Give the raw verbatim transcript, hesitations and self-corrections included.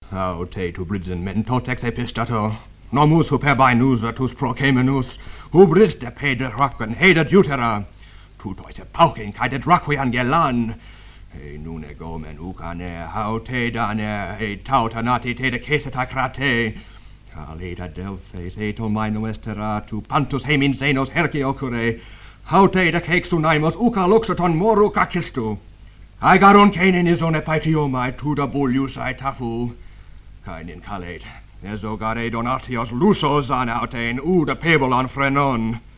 Aute tu bridgen mentotex epistato, nomus superbainus tus procemenus, hubris de pede racquen heda jutera, tutois e paucin cae de draquian gelan, e nune gomen ucane haute dane, e tautanati te de ceseta crate, caleta delphes eto maino estera, tu pantus hemin zenos herci ocure, haute de cex unaimos uca luxaton moru cacistu, aegaron canin isone paetiomai tuda bullius aetafu, cae nin calet, esogare donatios lusos an autein uda pebolon frenon.